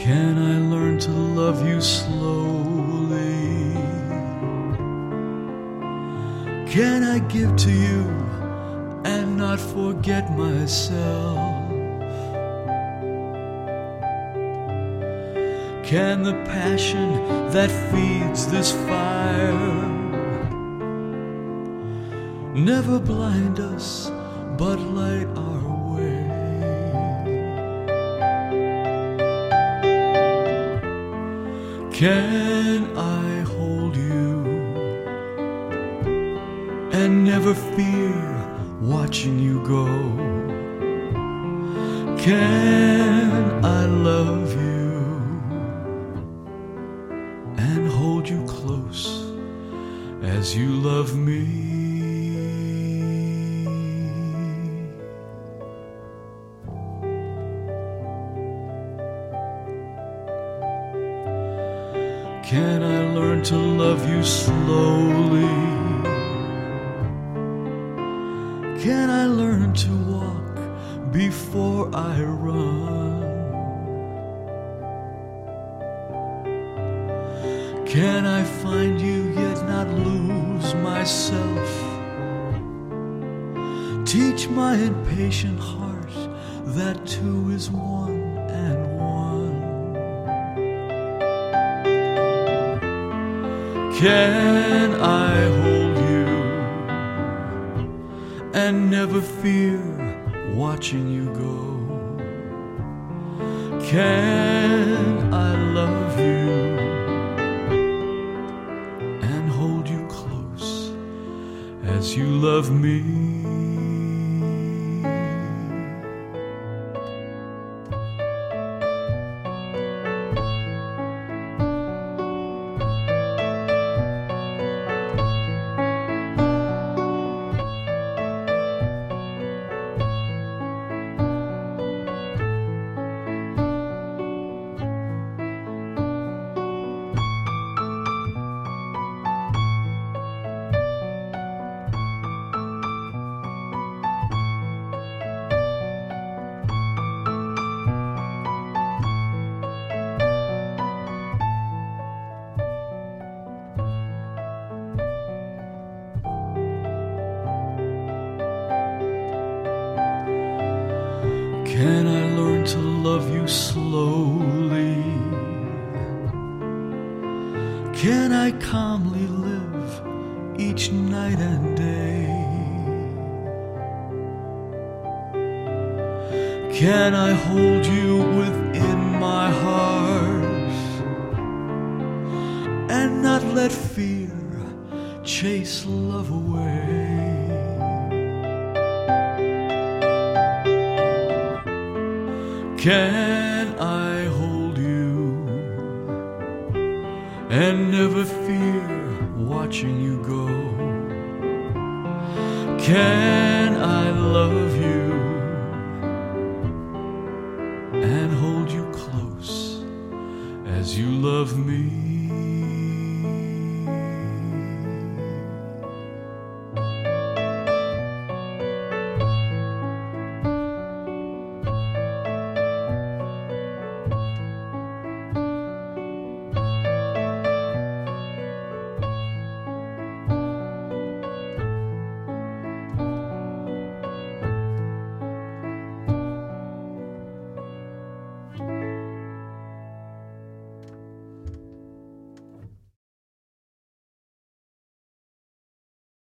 Can I learn to love you slowly? Can I give to you and not forget myself? Can the passion that feeds this fire never blind us but light our way? Can I hold you and never fear watching you go? Can I love you and hold you close as you love me? Can I learn to love you slowly? Can I learn to walk before I run? Can I find you yet not lose myself? Teach my impatient heart that two is one and one. Can I hold you and never fear watching you go? Can I love you and hold you close as you love me? Can I learn to love you slowly? Can I calmly live each night and day? Can I hold you within my heart and not let fear chase love away? Can I hold you and never fear watching you go? Can I love you and hold you close as you love me?